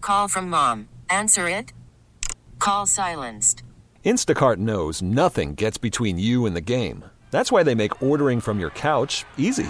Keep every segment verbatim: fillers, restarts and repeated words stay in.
Call from mom. Answer it. Call silenced. Instacart knows nothing gets between you and the game. That's why they make ordering from your couch easy.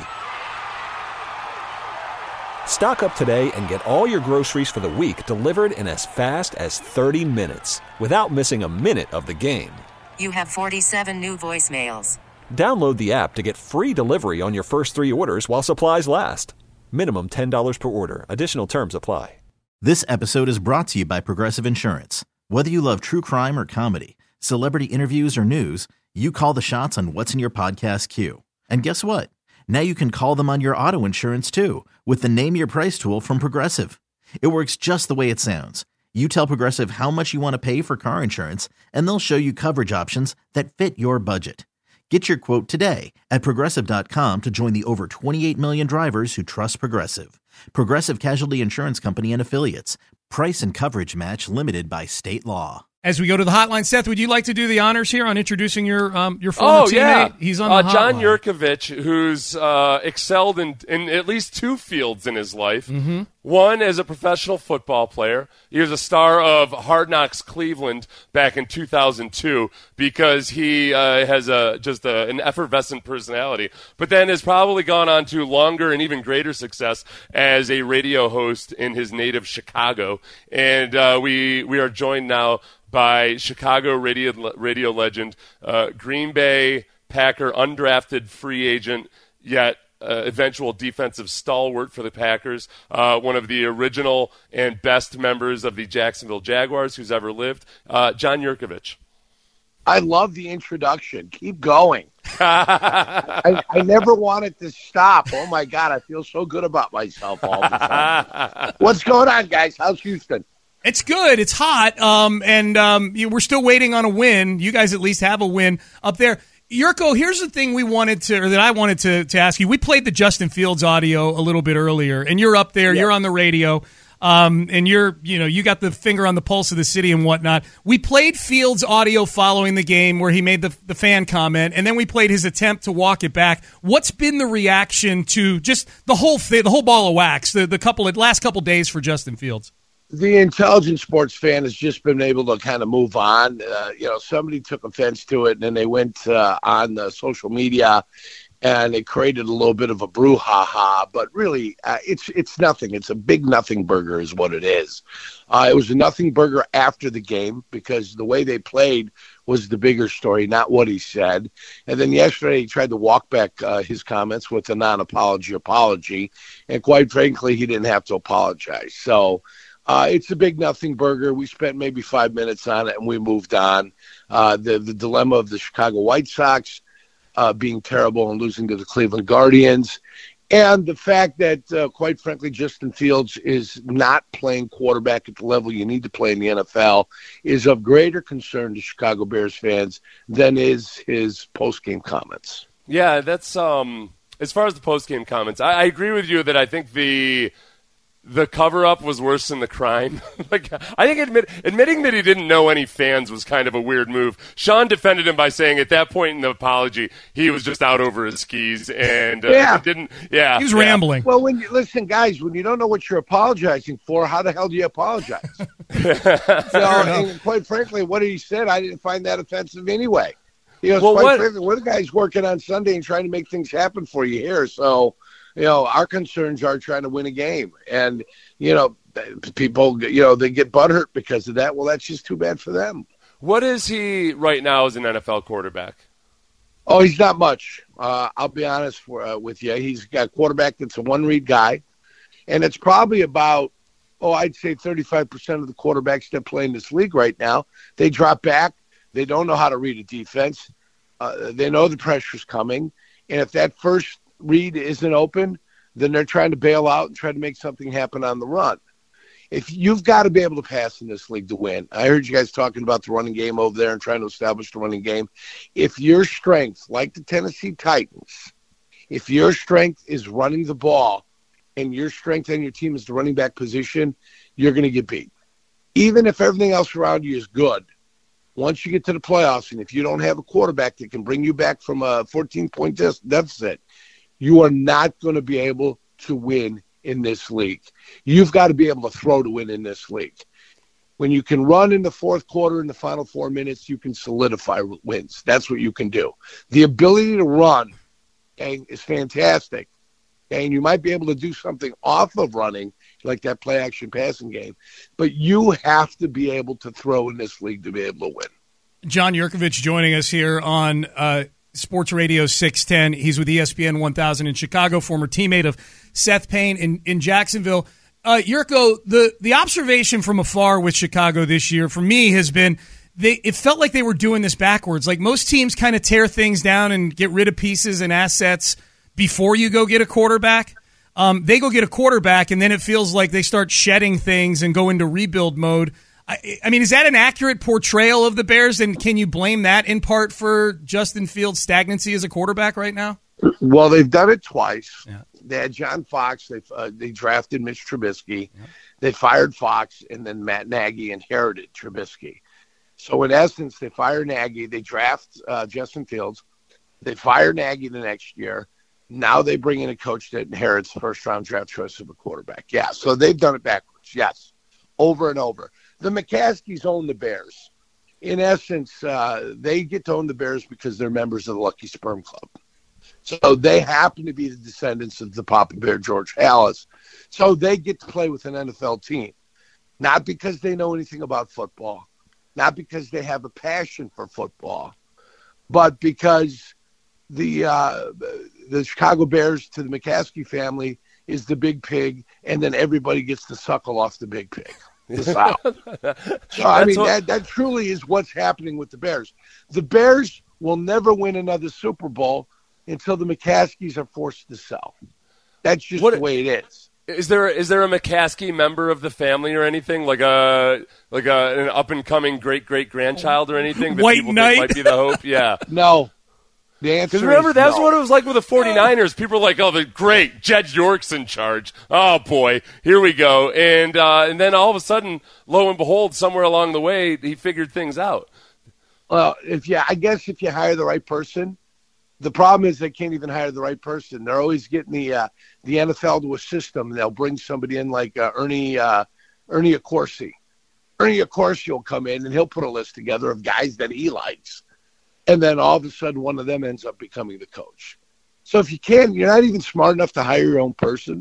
Stock up today and get all your groceries for the week delivered in as fast as thirty minutes without missing a minute of the game. You have forty-seven new voicemails. Download the app to get free delivery on your first three orders while supplies last. Minimum ten dollars per order. Additional terms apply. This episode is brought to you by Progressive Insurance. Whether you love true crime or comedy, celebrity interviews or news, you call the shots on what's in your podcast queue. And guess what? Now you can call them on your auto insurance too with the Name Your Price tool from Progressive. It works just the way it sounds. You tell Progressive how much you want to pay for car insurance, and they'll show you coverage options that fit your budget. Get your quote today at Progressive dot com to join the over twenty-eight million drivers who trust Progressive. Progressive Casualty Insurance Company and Affiliates. Price and coverage match limited by state law. As we go to the hotline, Seth, would you like to do the honors here on introducing your um, your former oh, teammate? Yeah. He's on uh, the hotline. John Yurkovich, who's uh, excelled in, in at least two fields in his life. Mm-hmm. One as a professional football player. He was a star of Hard Knocks Cleveland back in two thousand two because he uh, has a just a, an effervescent personality. But then has probably gone on to longer and even greater success as a radio host in his native Chicago. And uh, we we are joined now by Chicago radio radio legend, uh, Green Bay Packer undrafted free agent, yet uh, eventual defensive stalwart for the Packers, uh, one of the original and best members of the Jacksonville Jaguars who's ever lived, uh, John Yurkovich. I love the introduction. Keep going. I, I never wanted to stop. Oh, my God, I feel so good about myself all the time. What's going on, guys? How's Houston? It's good. It's hot, um, and um, you, we're still waiting on a win. You guys at least have a win up there. Yurko, here's the thing we wanted to, or that I wanted to, to ask you. We played the Justin Fields audio a little bit earlier, and you're up there. Yep. You're on the radio, um, and you're, you know, you got the finger on the pulse of the city and whatnot. We played Fields audio following the game where he made the the fan comment, and then we played his attempt to walk it back. What's been the reaction to just the whole thing, the whole ball of wax, the the couple of, last couple days for Justin Fields? The intelligent sports fan has just been able to kind of move on. Uh, you know, somebody took offense to it, and then they went uh, on the social media, and it created a little bit of a brouhaha. But really, uh, it's it's nothing. It's a big nothing burger is what it is. Uh, it was a nothing burger after the game because the way they played was the bigger story, not what he said. And then yesterday he tried to walk back uh, his comments with a non-apology apology, and quite frankly, he didn't have to apologize. So Uh, it's a big nothing burger. We spent maybe five minutes on it, and we moved on. Uh, the, the dilemma of the Chicago White Sox uh, being terrible and losing to the Cleveland Guardians, and the fact that, uh, quite frankly, Justin Fields is not playing quarterback at the level you need to play in the N F L is of greater concern to Chicago Bears fans than is his post-game comments. Yeah, that's um, as far as the post-game comments, I, I agree with you that I think the – The cover-up was worse than the crime. Like, I think admit, admitting that he didn't know any fans was kind of a weird move. Sean defended him by saying at that point in the apology, he was just out over his skis and uh, yeah. didn't. Yeah, he was yeah. rambling. Well, when you listen, guys, when you don't know what you're apologizing for, how the hell do you apologize? so, and quite frankly, what he said, I didn't find that offensive anyway. You know, well, quite what, frankly, we're the guys working on Sunday and trying to make things happen for you here. So. You know, our concerns are trying to win a game. And, you know, people, you know, they get butthurt because of that. Well, that's just too bad for them. What is he right now as an N F L quarterback? Oh, he's not much. Uh, I'll be honest for, uh, with you. He's got a quarterback that's a one-read guy. And it's probably about, oh, I'd say thirty-five percent of the quarterbacks that play in this league right now, they drop back. They don't know how to read a defense. Uh, they know the pressure's coming. And if that first read isn't open, then they're trying to bail out and try to make something happen on the run. If you've got to be able to pass in this league to win. I heard you guys talking about the running game over there and trying to establish the running game. If your strength, like the Tennessee Titans, if your strength is running the ball and your strength on your team is the running back position, you're going to get beat. Even if everything else around you is good, once you get to the playoffs and if you don't have a quarterback that can bring you back from a fourteen-point deficit, you are not going to be able to win in this league. You've got to be able to throw to win in this league. When you can run in the fourth quarter in the final four minutes, you can solidify wins. That's what you can do. The ability to run, okay, is fantastic. Okay, and you might be able to do something off of running, like that play-action passing game. But you have to be able to throw in this league to be able to win. John Yurkovich joining us here on uh, Sports Radio six ten. He's with E S P N one thousand in Chicago, former teammate of Seth Payne in, in Jacksonville. Uh, Yurko, the, the observation from afar with Chicago this year for me has been they it felt like they were doing this backwards. Like most teams kind of tear things down and get rid of pieces and assets before you go get a quarterback. Um, they go get a quarterback, and then it feels like they start shedding things and go into rebuild mode. I, I mean, is that an accurate portrayal of the Bears, and can you blame that in part for Justin Fields' stagnancy as a quarterback right now? Well, they've done it twice. Yeah. They had John Fox. They uh, they drafted Mitch Trubisky. Yeah. They fired Fox, and then Matt Nagy inherited Trubisky. So, in essence, they fire Nagy. They draft uh, Justin Fields. They fire Nagy the next year. Now they bring in a coach that inherits first-round draft choice of a quarterback. Yeah, so they've done it backwards, yes, over and over. The McCaskies own the Bears. In essence, uh, they get to own the Bears because they're members of the Lucky Sperm Club. So they happen to be the descendants of the Papa Bear, George Halas. So they get to play with an N F L team, not because they know anything about football, not because they have a passion for football, but because the uh, the Chicago Bears to the McCaskey family is the big pig, and then everybody gets to suckle off the big pig. The South. So, I mean, what... that, that truly is what's happening with the Bears. The Bears will never win another Super Bowl until the McCaskies are forced to sell. That's just what, the way it is. Is there is there a McCaskey member of the family or anything, like a like a, an up and coming great great grandchild or anything that White people Knight. think might be the hope? Yeah. No. The answer Because remember, is that's no. what it was like with the 49ers. People were like, oh, the great, Jed York's in charge. Oh, boy, here we go. And uh, and then all of a sudden, lo and behold, somewhere along the way, he figured things out. Well, if you, I guess if you hire the right person, the problem is they can't even hire the right person. They're always getting the uh, the N F L to assist them. They'll bring somebody in like uh, Ernie uh, Ernie Accorsi. Ernie Accorsi will come in, and he'll put a list together of guys that he likes. And then all of a sudden, one of them ends up becoming the coach. So if you can, you're not even smart enough to hire your own person,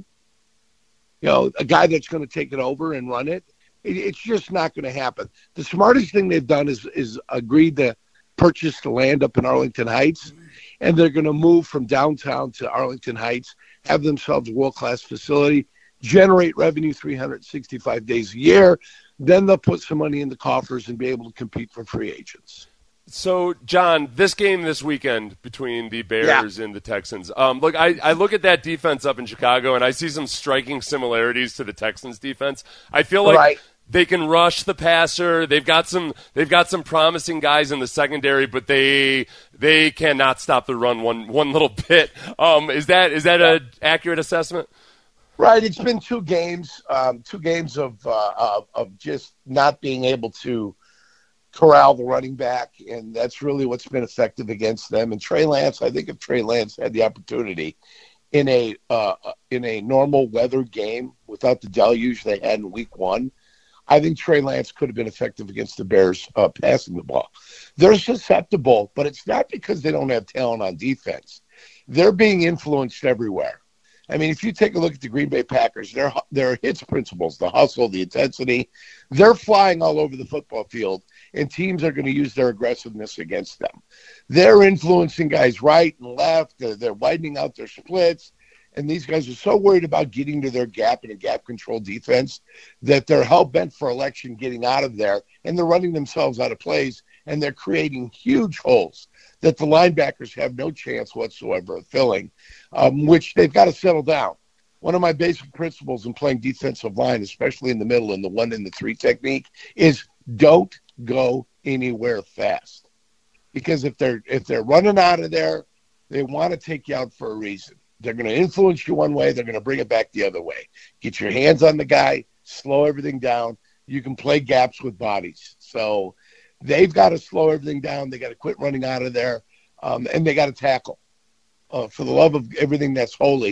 you know, a guy that's going to take it over and run it. it it's just not going to happen. The smartest thing they've done is is agreed to purchase the land up in Arlington Heights, and they're going to move from downtown to Arlington Heights, have themselves a world-class facility, generate revenue three hundred sixty-five days a year. Then they'll put some money in the coffers and be able to compete for free agents. So, John, this game this weekend between the Bears yeah. and the Texans, um, look, I, I look at that defense up in Chicago, and I see some striking similarities to the Texans' defense. I feel like right. they can rush the passer. They've got some they've got some promising guys in the secondary, but they they cannot stop the run one one little bit. Um, is that is that yeah. an accurate assessment? Right. It's been two games, um, two games of, uh, of of just not being able to corral the running back, and that's really what's been effective against them. And Trey Lance, I think if Trey Lance had the opportunity in a uh, in a normal weather game without the deluge they had in week one, I think Trey Lance could have been effective against the Bears uh, passing the ball. They're susceptible, but it's not because they don't have talent on defense. They're being influenced everywhere. I mean, if you take a look at the Green Bay Packers, their their hits principles, the hustle, the intensity, they're flying all over the football field, and teams are going to use their aggressiveness against them. They're influencing guys right and left. They're, they're widening out their splits, and these guys are so worried about getting to their gap in a gap control defense that they're hell-bent for election getting out of there, and they're running themselves out of plays, and they're creating huge holes that the linebackers have no chance whatsoever of filling, um, which they've got to settle down. One of my basic principles in playing defensive line, especially in the middle and the one in the three technique, is don't go anywhere fast. Because if they're if they're running out of there, they want to take you out for a reason. They're going to influence you one way. They're going to bring it back the other way. Get your hands on the guy, slow everything down. You can play gaps with bodies. So they've got to slow everything down. They got to quit running out of there, um, and they got to tackle. Uh, for the love of everything that's holy,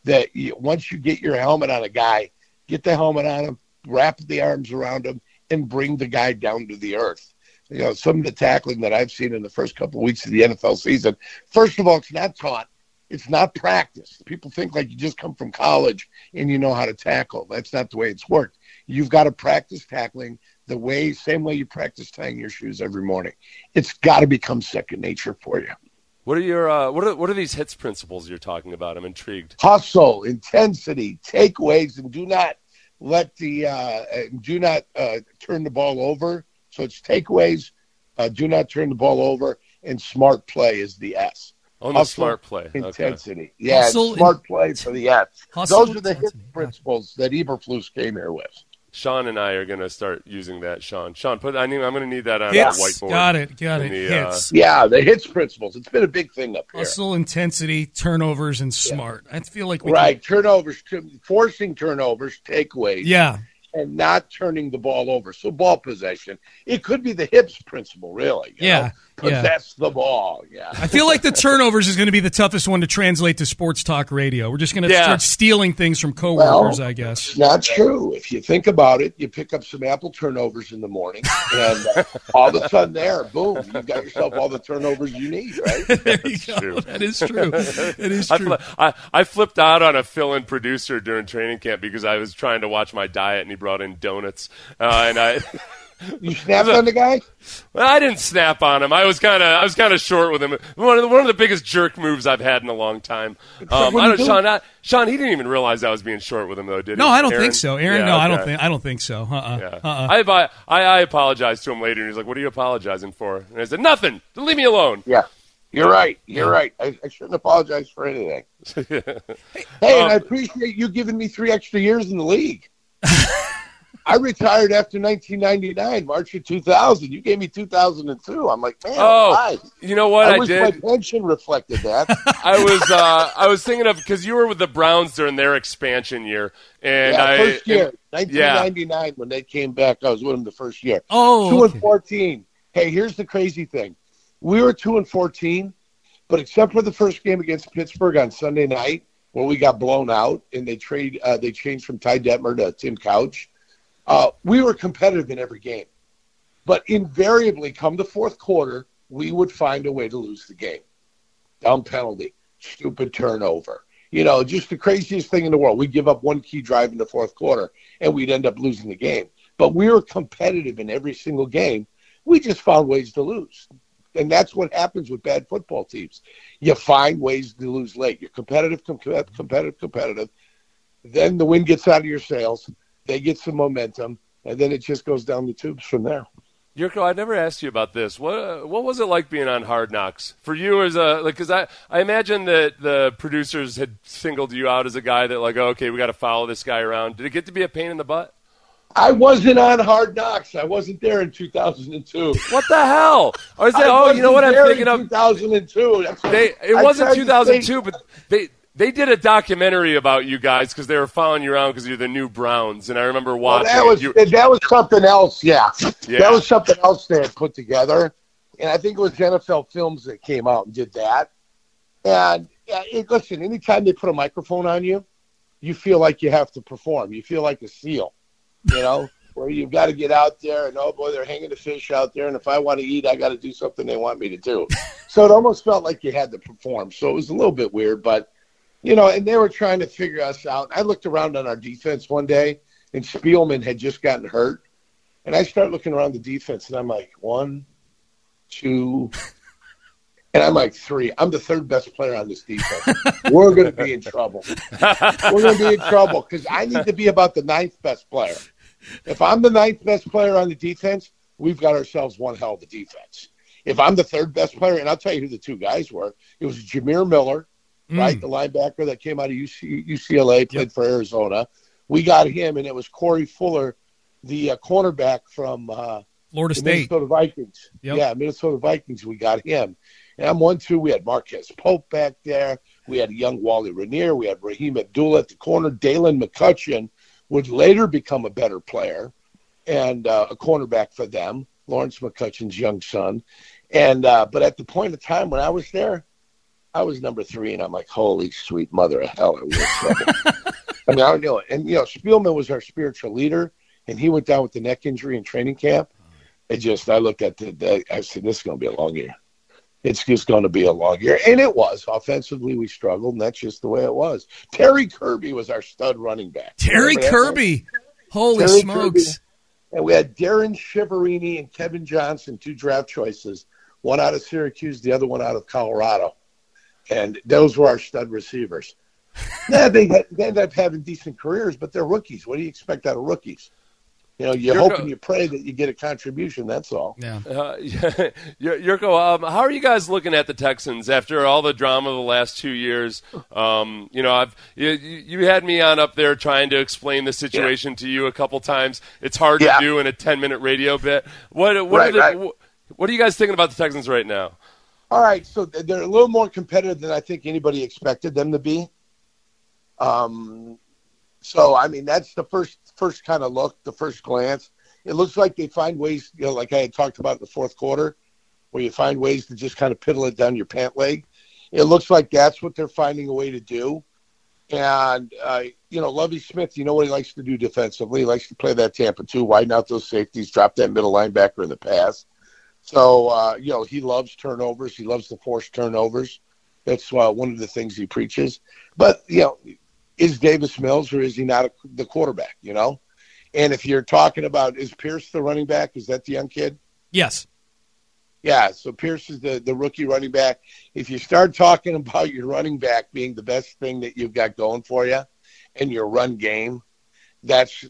that you, once you get your helmet on a guy, get the helmet on him, wrap the arms around him, and bring the guy down to the earth. You know, some of the tackling that I've seen in the first couple of weeks of the N F L season, first of all, it's not taught. It's not practiced. People think like you just come from college and you know how to tackle. That's not the way it's worked. You've got to practice tackling the way, same way you practice tying your shoes every morning. It's got to become second nature for you. What are your uh, what are what are these HITS principles you're talking about? I'm intrigued. Hustle, intensity, takeaways, and do not let the uh, do not uh, turn the ball over. So it's takeaways, uh, do not turn the ball over, and smart play is the S. On the Hustle, smart play, intensity, okay. yeah, Hustle, smart in- play for the S. Hustle, Those are the HITS principles that Eberflus came here with. Sean and I are going to start using that. Sean, Sean, put. I need. I'm going to need that on Hits. a whiteboard. Got it. Got it. The, Hits. Uh, Yeah, the HITS principles. It's been a big thing up here. Hustle, intensity, turnovers, and smart. I feel like we right turnovers, forcing turnovers, takeaways. Can, yeah. And not turning the ball over. So ball possession. It could be the hips principle, really. You Yeah. know? Possess yeah. the ball. Yeah. I feel like the turnovers is going to be the toughest one to translate to sports talk radio. We're just going to yeah. start stealing things from coworkers, well, I guess. It's not true. If you think about it, you pick up some apple turnovers in the morning, and uh, all of a sudden there, boom, you've got yourself all the turnovers you need, right? There you That's go. true. That is true. It is I, true. fl- I, I flipped out on a fill-in producer during training camp because I was trying to watch my diet, and he brought in donuts, uh, and I. You snapped on the guy? Well, I didn't snap on him. I was kind of, I was kind of short with him. One of the, one of the biggest jerk moves I've had in a long time. Um, I don't, Sean, I, Sean, he didn't even realize I was being short with him, though, did he? No, I don't Aaron? think so, Aaron. Yeah, no, okay. I don't think. I don't think so. Uh-uh. Yeah. Uh-uh. I, I, I apologized to him later, and he's like, "What are you apologizing for?" And I said, "Nothing. Leave me alone." Yeah. You're right. You're right. I, I shouldn't apologize for anything. Hey, and I appreciate you giving me three extra years in the league. I retired after nineteen ninety-nine, March of two thousand. You gave me two thousand two. I'm like, man, Oh, why? you know what I, I, wish did? my pension reflected that. I was uh, I was thinking of because you were with the Browns during their expansion year, and yeah, I first year, and, nineteen ninety-nine, yeah. when they came back, I was with them the first year. Oh, two okay. and fourteen. Hey, here's the crazy thing: we were two and fourteen, but except for the first game against Pittsburgh on Sunday night, where we got blown out, and they trade uh, they changed from Ty Detmer to Tim Couch. Uh, we were competitive in every game, but invariably, come the fourth quarter, we would find a way to lose the game. Dumb penalty, stupid turnover. You know, just the craziest thing in the world. We'd give up one key drive in the fourth quarter, and we'd end up losing the game. But we were competitive in every single game. We just found ways to lose. And that's what happens with bad football teams. You find ways to lose late. You're competitive, com- competitive, competitive. Then the wind gets out of your sails. They get some momentum, and then it just goes down the tubes from there. Yurko, I never asked you about this. What uh, what was it like being on Hard Knocks for you? As a like, because I, I imagine that the producers had singled you out as a guy that like, oh, okay, we got to follow this guy around. Did it get to be a pain in the butt? I wasn't on Hard Knocks. I wasn't there in two thousand two. What the hell? I was like, I oh, you know what I'm thinking of? two thousand two. That's They, it I wasn't tried to two thousand two, say- but they they did a documentary about you guys because they were following you around because you're the new Browns, and I remember Well, watching. that was you, that was something else. Yeah. Yeah. That was something else they had put together, and I think it was N F L Films that came out and did that. And yeah, it, listen, anytime they put a microphone on you, you feel like you have to perform. You feel like a seal, you know, where you've got to get out there and, oh boy, they're hanging the fish out there, and if I want to eat, I got to do something they want me to do. So it almost felt like you had to perform. So it was a little bit weird, but. You know, and they were trying to figure us out. I looked around on our defense one day, and Spielman had just gotten hurt. And I start looking around the defense, and I'm like, one, two, and I'm like, three. I'm the third best player on this defense. We're going to be in trouble. We're going to be in trouble because I need to be about the ninth best player. If I'm the ninth best player on the defense, we've got ourselves one hell of a defense. If I'm the third best player, and I'll tell you who the two guys were, it was Jameer Miller, right, the linebacker that came out of U C, U C L A, played Yep. for Arizona. We got him, and it was Corey Fuller, the uh, cornerback from uh, Florida the State. Minnesota Vikings. Yep. Yeah, Minnesota Vikings. We got him. And I'm one, two. We had Marquez Pope back there. We had young Wally Rainier. We had Raheem Abdullah at the corner. Dalen McCutcheon would later become a better player and uh, a cornerback for them. Lawrence McCutcheon's young son. And uh, but at the point of time when I was there, I was number three, and I'm like, holy sweet mother of hell, are we in trouble? I mean, I don't know. And, you know, Spielman was our spiritual leader, and he went down with the neck injury in training camp. It just, I looked at the, the I said, this is going to be a long year. It's just going to be a long year. And it was. Offensively, we struggled, and that's just the way it was. Terry Kirby was our stud running back. Terry Kirby. Holy Terry smokes. Kirby. And we had Darren Shiverini and Kevin Johnson, two draft choices, one out of Syracuse, the other one out of Colorado. And those were our stud receivers. Yeah, they, had, they ended up having decent careers, but they're rookies. What do you expect out of rookies? You know, you Yurko, hope and you pray that you get a contribution. That's all. Yeah. Uh, yeah. Yurko, um, how are you guys looking at the Texans after all the drama of the last two years? Um, you know, I've you, you had me on up there trying to explain the situation yeah. to you a couple times. It's hard yeah. to do in a ten-minute radio bit. What what, right, are the, right. what what are you guys thinking about the Texans right now? All right, so they're a little more competitive than I think anybody expected them to be. Um. So, I mean, that's the first first kind of look, the first glance. It looks like they find ways, you know, like I had talked about in the fourth quarter, where you find ways to just kind of piddle it down your pant leg. It looks like that's what they're finding a way to do. And, uh, you know, Lovie Smith, you know what he likes to do defensively? He likes to play that Tampa two, widen out those safeties, drop that middle linebacker in the pass. So, uh, you know, he loves turnovers. He loves to force turnovers. That's uh, one of the things he preaches. But, you know, is Davis Mills or is he not a, the quarterback, you know? And if you're talking about, is Pierce the running back? Is that the young kid? Yes. Yeah, so Pierce is the, the rookie running back. If you start talking about your running back being the best thing that you've got going for you and your run game, that's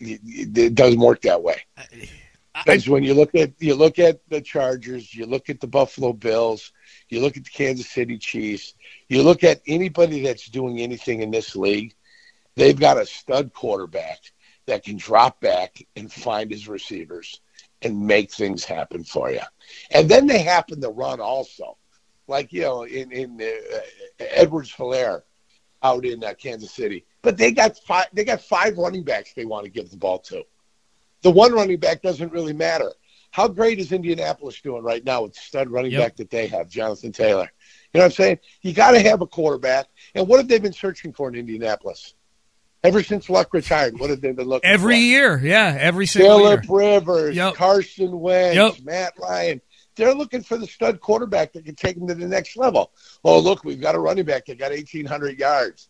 it doesn't work that way. Because when you look at you look at the Chargers, you look at the Buffalo Bills, you look at the Kansas City Chiefs, you look at anybody that's doing anything in this league, they've got a stud quarterback that can drop back and find his receivers and make things happen for you. And then they happen to run also. Like, you know, in, in uh, Edwards-Helaire out in uh, Kansas City. But they got five, they got five running backs they want to give the ball to. The one running back doesn't really matter. How great is Indianapolis doing right now with the stud running yep. back that they have, Jonathan Taylor? You know what I'm saying? You got to have a quarterback. And what have they been searching for in Indianapolis? Ever since Luck retired, what have they been looking every for? Every year, yeah, every single Phillip year. Rivers, yep. Carson Wentz, yep. Matt Ryan. They're looking for the stud quarterback that can take them to the next level. Oh, look, we've got a running back that got eighteen hundred yards.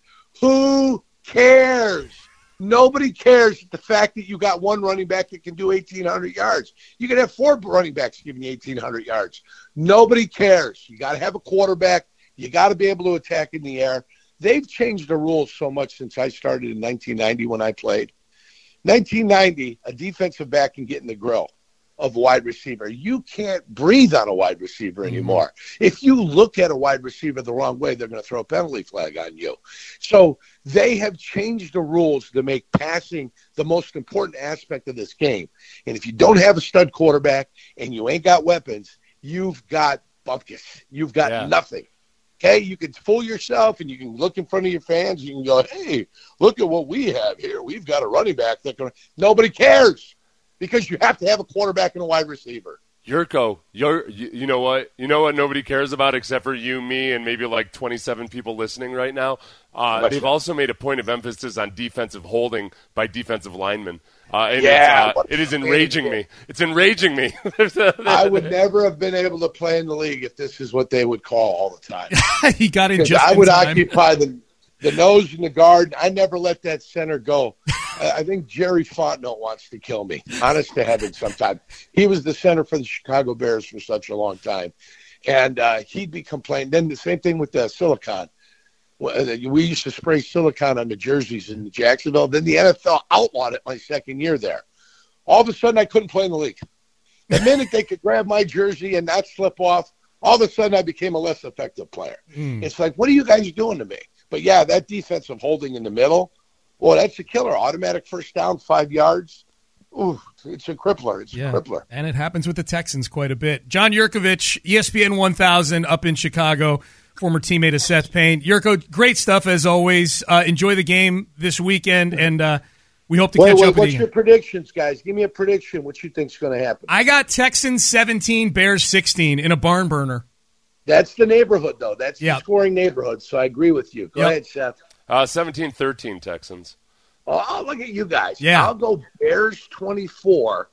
Who cares? Nobody cares the fact that you got one running back that can do eighteen hundred yards. You can have four running backs giving you eighteen hundred yards. Nobody cares. You got to have a quarterback. You got to be able to attack in the air. They've changed the rules so much since I started in nineteen ninety when I played. nineteen ninety, a defensive back can get in the grill of a wide receiver. You can't breathe on a wide receiver anymore. Mm-hmm. If you look at a wide receiver the wrong way, they're going to throw a penalty flag on you. So they have changed the rules to make passing the most important aspect of this game. And if you don't have a stud quarterback and you ain't got weapons, you've got bumpkus. You've got yeah. nothing. Okay, you can fool yourself and you can look in front of your fans. You can go, hey, look at what we have here. We've got a running back that can – nobody cares because you have to have a quarterback and a wide receiver. Yurko, you're, you, you know what? You know what nobody cares about except for you, me, and maybe like twenty-seven people listening right now? Uh, they've also made a point of emphasis on defensive holding by defensive linemen. Uh, and yeah, it's, uh, it is enraging me. It's enraging me. I would never have been able to play in the league if this is what they would call all the time. He got in just I in would time. occupy the, the nose and the guard. I never let that center go. I think Jerry Fontenot wants to kill me. Honest to heaven, sometimes. He was the center for the Chicago Bears for such a long time. And uh, he'd be complaining. Then the same thing with the silicone. We used to spray silicone on the jerseys in Jacksonville. Then the N F L outlawed it my second year there. All of a sudden, I couldn't play in the league. The minute they could grab my jersey and not slip off, all of a sudden I became a less effective player. Mm. It's like, what are you guys doing to me? But, yeah, that defensive holding in the middle, well, that's a killer. Automatic first down, five yards. Ooh, it's a crippler. It's yeah. a crippler. And it happens with the Texans quite a bit. John Yurkovich, E S P N one thousand up in Chicago, former teammate of Seth Payne. Yurko, great stuff as always. Uh, enjoy the game this weekend, and uh, we hope to wait, catch wait, up with what's you. What's your predictions, guys? Give me a prediction. What you think's going to happen? I got Texans seventeen, Bears sixteen in a barn burner. That's the neighborhood, though. That's Yep. the scoring neighborhood, so I agree with you. Go Yep. ahead, Seth. Uh, seventeen thirteen Texans. Oh, look at you guys. Yeah. I'll go Bears twenty-four,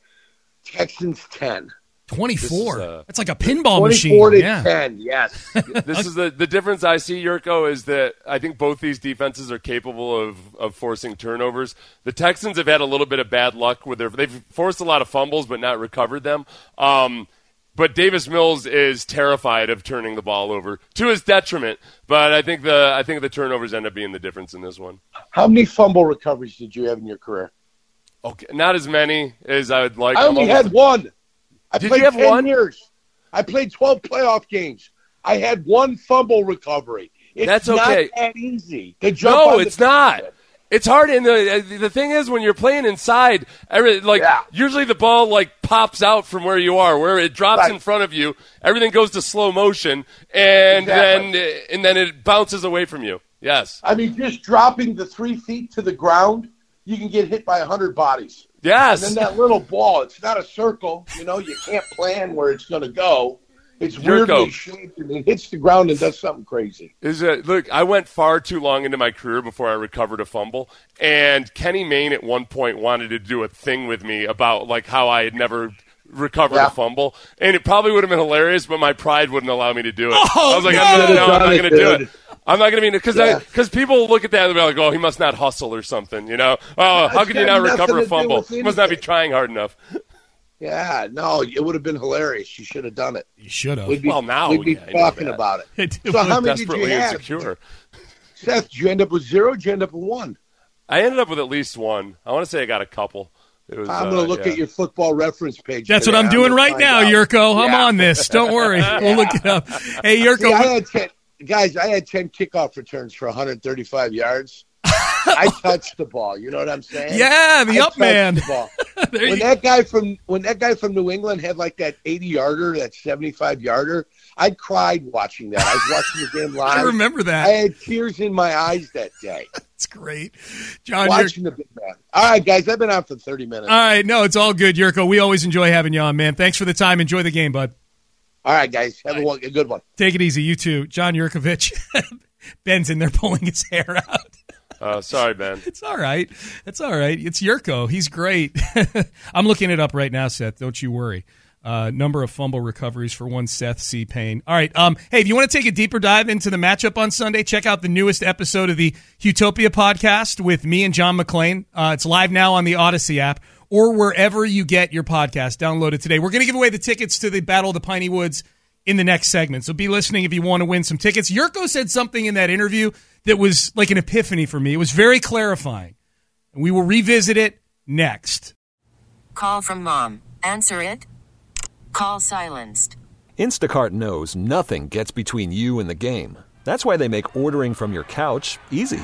Texans ten. twenty-four. This is, uh, That's like a pinball twenty-four machine. to Yeah. ten, yes. This is the, the difference I see, Yurko, is that I think both these defenses are capable of, of forcing turnovers. The Texans have had a little bit of bad luck with their – they've forced a lot of fumbles but not recovered them. Um, but Davis Mills is terrified of turning the ball over to his detriment. But I think the I think the turnovers end up being the difference in this one. How many fumble recoveries did you have in your career? Okay, not as many as I would like. I only I'm almost- had one. I Did played you have ten one? years. I played twelve playoff games. I had one fumble recovery. It's That's okay. not that easy to jump No, on the it's not. field. It's hard, and the the thing is, when you're playing inside, every, like Yeah. usually the ball like pops out from where you are, where it drops Right. in front of you. Everything goes to slow motion, and Exactly. then and then it bounces away from you. Yes, I mean, just dropping the three feet to the ground, you can get hit by a hundred bodies. yes. And then that little ball, it's not a circle. You know, you can't plan where it's going to go. It's weirdly Yurko. shaped, and it hits the ground and does something crazy. Is it, look, I went far too long into my career before I recovered a fumble, and Kenny Mayne at one point wanted to do a thing with me about like how I had never recovered Yeah. a fumble, and it probably would have been hilarious, but my pride wouldn't allow me to do it. Oh, I was like, no! I'm, no, no, I'm not Done it, going to do dude. it. I'm not going to be because Yeah. because people look at that and they're like, oh, he must not hustle or something, you know? Oh, how It's can you got not recover nothing a to do fumble? with He must not be anything. trying hard enough. Yeah, no, it would have been hilarious. You should have done it. You should have. We'd be, Well, now, we'd be yeah, I know talking that. about it. It So how many did you Desperately have? insecure. Seth, did you end up with zero? Did you end up with one? I ended up with at least one. I want to say I got a couple. It was, I'm uh, going to look yeah. at your football reference page. That's today. what I'm doing gonna right find now, out. Yurko. I'm Yeah. on this. Don't worry. We'll look it up. Hey, Yurko. See, I had ten, guys, I had ten kickoff returns for one hundred thirty-five yards. I touched the ball. You know what I'm saying? Yeah, the I up touched man. the ball. There When you- that guy from when that guy from New England had like that eighty yarder, that seventy-five yarder, I cried watching that. I was watching the game live. I remember I that. had tears in my eyes that day It's great. John, you're, watching the big man. All right, guys, I've been on for thirty minutes. all right. No, it's all good, Yurko. We always enjoy having you on, man. Thanks for the time. Enjoy the game, bud. All right, guys, have a, one, a good one. Take it easy. You too. John Yurkovich. Ben's in there pulling his hair out. Uh, sorry, Ben. It's all right. It's all right. It's Yurko. He's great. I'm looking it up right now, Seth. Don't you worry. Uh, number of fumble recoveries for one Seth C. Payne. All right. Um, hey, if you want to take a deeper dive into the matchup on Sunday, check out the newest episode of the Utopia podcast with me and John McClain. Uh, it's live now on the Odyssey app or wherever you get your podcast. Download it today. We're going to give away the tickets to the Battle of the Piney Woods in the next segment. So be listening if you want to win some tickets. Yurko said something in that interview that was like an epiphany for me. It was very clarifying. And we will revisit it next. Call from mom. Answer it. Call silenced. Instacart knows nothing gets between you and the game. That's why they make ordering from your couch easy.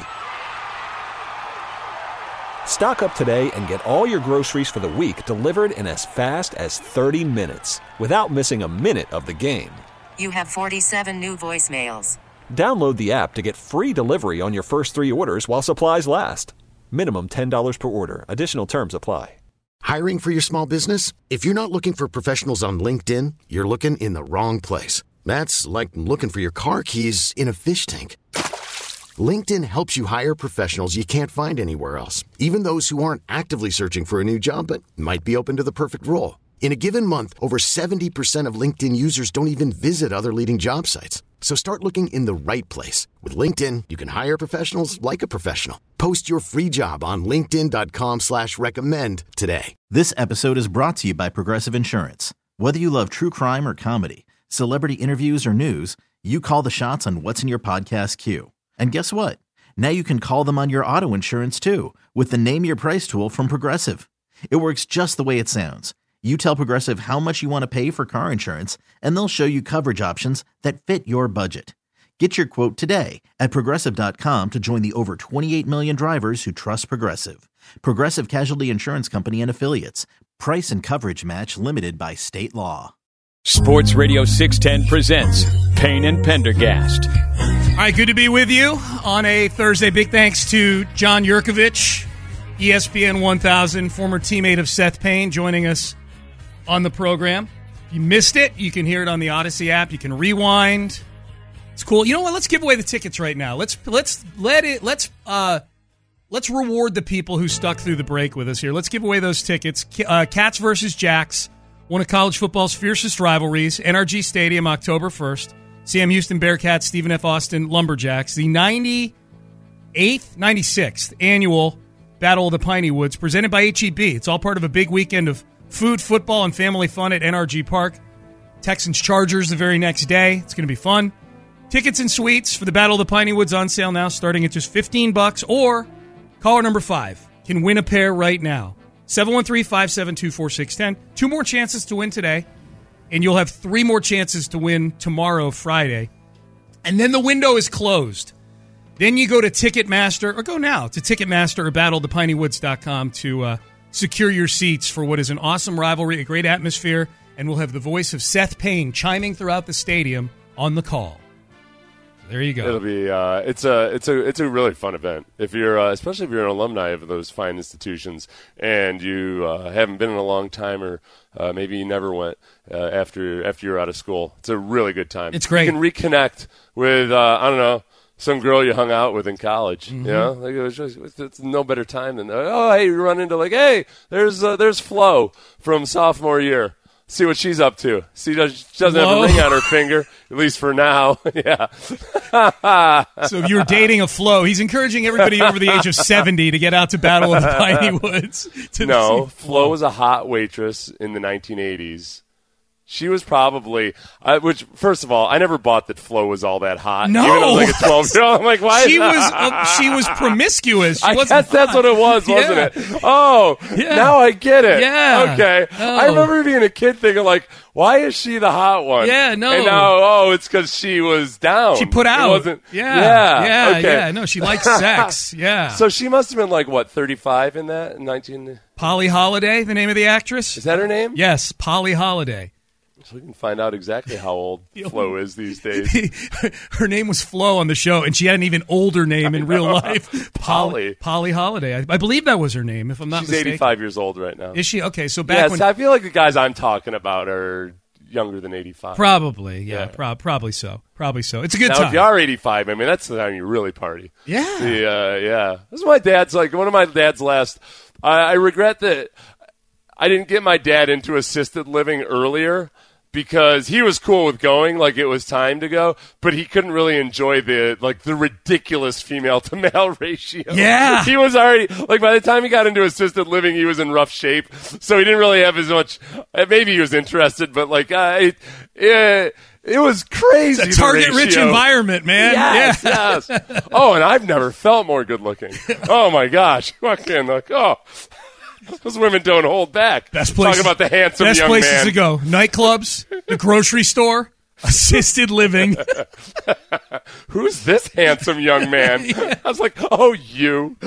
Stock up today and get all your groceries for the week delivered in as fast as thirty minutes without missing a minute of the game. You have forty-seven new voicemails. Download the app to get free delivery on your first three orders while supplies last. Minimum ten dollars per order. Additional terms apply. Hiring for your small business? If you're not looking for professionals on LinkedIn, you're looking in the wrong place. That's like looking for your car keys in a fish tank. LinkedIn helps you hire professionals you can't find anywhere else, even those who aren't actively searching for a new job but might be open to the perfect role. In a given month, over seventy percent of LinkedIn users don't even visit other leading job sites. So start looking in the right place. With LinkedIn, you can hire professionals like a professional. Post your free job on linkedin.com slash recommend today. This episode is brought to you by Progressive Insurance. Whether you love true crime or comedy, celebrity interviews or news, you call the shots on what's in your podcast queue. And guess what? Now you can call them on your auto insurance too with the Name Your Price tool from Progressive. It works just the way it sounds. You tell Progressive how much you want to pay for car insurance, and they'll show you coverage options that fit your budget. Get your quote today at Progressive dot com to join the over twenty-eight million drivers who trust Progressive. Progressive Casualty Insurance Company and Affiliates. Price and coverage match limited by state law. Sports Radio six ten presents Payne and Pendergast. All right, good to be with you on a Thursday. Big thanks to John Yurkovich, E S P N one thousand, former teammate of Seth Payne, joining us on the program. If you missed it, you can hear it on the Odyssey app. You can rewind. It's cool. You know what? Let's give away the tickets right now. Let's let's let it let's uh let's reward the people who stuck through the break with us here. Let's give away those tickets. Uh, Cats versus Jacks, one of college football's fiercest rivalries. N R G Stadium, October first. Sam Houston Bearcats, Stephen F. Austin Lumberjacks. The ninety-eighth, ninety-sixth annual Battle of the Piney Woods, presented by H E B. It's all part of a big weekend of food, football, and family fun at N R G Park. Texans Chargers the very next day. It's going to be fun. Tickets and suites for the Battle of the Piney Woods on sale now, starting at just fifteen bucks. Or caller number five can win a pair right now. seven one three, five seven two, four six one zero. Two more chances to win today, and you'll have three more chances to win tomorrow, Friday. And then the window is closed. Then you go to Ticketmaster, or go now to Ticketmaster or battle the piney woods dot com to uh, secure your seats for what is an awesome rivalry, a great atmosphere, and we'll have the voice of Seth Payne chiming throughout the stadium on the call. There you go. It'll be uh, it's a it's a it's a really fun event if you're uh, especially if you're an alumni of those fine institutions and you uh, haven't been in a long time, or uh, maybe you never went uh, after after you're out of school. It's a really good time. It's great. You can reconnect with uh, I don't know, some girl you hung out with in college. Mm-hmm. You know, like it was just, it's no better time than oh hey, you run into like hey there's uh, there's Flo from sophomore year. See what she's up to. See, she doesn't Whoa. have a ring on her finger, at least for now. Yeah. So if you're dating a Flo, he's encouraging everybody over the age of seventy to get out to Battle of the Piney Woods. To No, see Flo was a hot waitress in the nineteen eighties. She was probably, uh, which, first of all, I never bought that Flo was all that hot. No. Even though I was like a twelve-year-old. I'm like, why? She was uh, she was promiscuous. She I wasn't guess that's hot. what it was, wasn't Yeah. it? Oh, Yeah. now I get it. Yeah. Okay. Oh. I remember being a kid thinking, like, why is she the hot one? Yeah, no. And now, oh, it's because she was down. She put It out. wasn't, yeah. Yeah. Yeah. Okay. Yeah. No, she likes sex. Yeah. So she must have been like, what, thirty-five in that? In nineteen Polly Holiday, the name of the actress? Is that her name? Yes, Polly Holiday. So we can find out exactly how old Flo is these days. Her name was Flo on the show, and she had an even older name in real life. Polly. Polly Holiday. I, I believe that was her name, if I'm not She's mistaken. eighty-five years old right now. Is she? Okay, so back Yes, when... I feel like the guys I'm talking about are younger than eighty-five. Probably, yeah, Yeah. Prob- probably so. Probably so. It's a good Now, time. if you are eighty-five, I mean, that's the time you really party. Yeah. The, uh, yeah. This is my dad's, like, one of my dad's last. I, I regret that I didn't get my dad into assisted living earlier, because he was cool with going, like it was time to go, but he couldn't really enjoy the like the ridiculous female to male ratio. Yeah. He was already, like by the time he got into assisted living, he was in rough shape, so he didn't really have as much, maybe he was interested, but like, uh, it, it, it was crazy. It's a target-rich environment, man. Yes, yeah. yes. Oh, and I've never felt more good looking. Oh my gosh. Fucking like, oh. Those women don't hold back. Best place, Talk about the handsome best young places man. to go. Nightclubs, the grocery store, assisted living. Who's this handsome young man? Yeah. I was like, oh, you.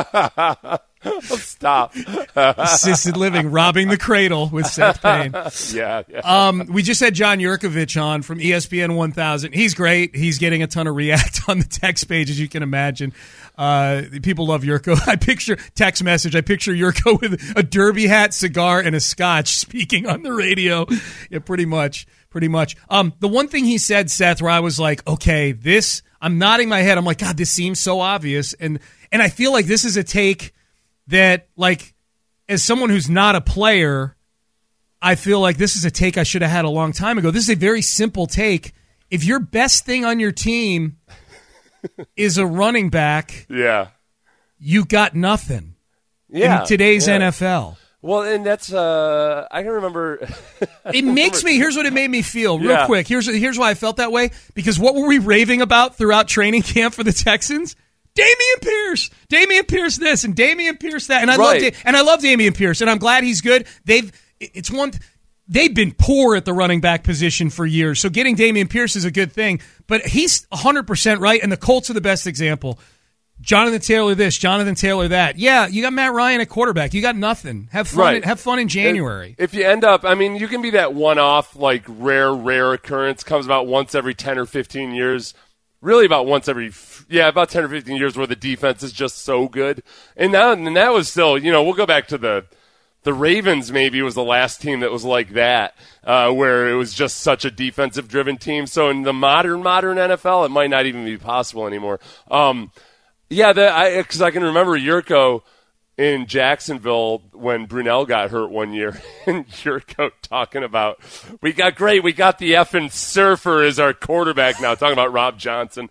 Stop. Assisted living, robbing the cradle with Seth Payne. Yeah, yeah. Um, we just had John Yurkovich on from E S P N one thousand. He's great. He's getting a ton of react on the text page, as you can imagine. Uh, people love Yurko. I picture text message. I picture Yurko with a derby hat, cigar, and a scotch speaking on the radio. Yeah, pretty much, pretty much. Um, the one thing he said, Seth, where I was like, okay, this. I'm nodding my head. I'm like, God, this seems so obvious, and and I feel like this is a take that, like, as someone who's not a player, I feel like this is a take I should have had a long time ago. This is a very simple take. If your best thing on your team is a running back, yeah, you got nothing yeah, in today's yeah. N F L. Well, and that's, uh, I can remember. It makes me, here's what it made me feel, real Yeah. quick. Here's here's why I felt that way. Because what were we raving about throughout training camp for the Texans? Dameon Pierce, Dameon Pierce this, and Dameon Pierce that. And I Right. love and I love Dameon Pierce, and I'm glad he's good. They've it's one they've been poor at the running back position for years. So getting Dameon Pierce is a good thing. But he's one hundred percent right, and the Colts are the best example. Jonathan Taylor this, Jonathan Taylor that. Yeah, you got Matt Ryan at quarterback. You got nothing. Have fun. Right. Have fun in January. If you end up, I mean, you can be that one-off, like, rare, rare occurrence, comes about once every ten or fifteen years. Really about once every, yeah, about ten or fifteen years where the defense is just so good. And that, and that was still, you know, we'll go back to the The Ravens maybe was the last team that was like that, uh, where it was just such a defensive-driven team. So in the modern, modern N F L, it might not even be possible anymore. Um, yeah, because I, I can remember Yurko in Jacksonville when Brunell got hurt one year, and Yurko talking about, we got great, we got the effing surfer as our quarterback now, talking about Rob Johnson.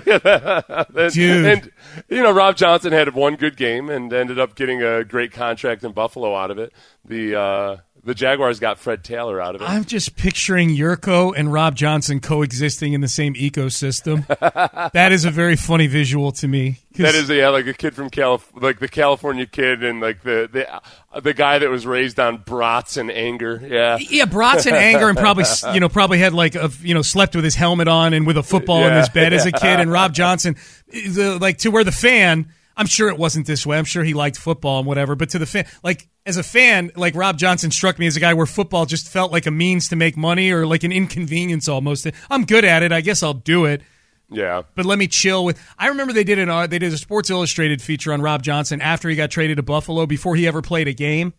and, Dude. And, you know, Rob Johnson had one good game and ended up getting a great contract in Buffalo out of it. The uh, the Jaguars got Fred Taylor out of it. I'm just picturing Yurko and Rob Johnson coexisting in the same ecosystem. That is a very funny visual to me. That is, yeah, like a kid from Calif- like the California kid, and like the the uh, the guy that was raised on brats and anger. Yeah, yeah, brats and anger, and probably you know probably had like a you know slept with his helmet on and with a football yeah. in his bed as a kid. And Rob Johnson, the, like to where the fan, I'm sure it wasn't this way. I'm sure he liked football and whatever. But to the fan, like as a fan, like Rob Johnson struck me as a guy where football just felt like a means to make money or like an inconvenience almost. I'm good at it. I guess I'll do it. Yeah, but let me chill with. I remember they did an uh, they did a Sports Illustrated feature on Rob Johnson after he got traded to Buffalo before he ever played a game,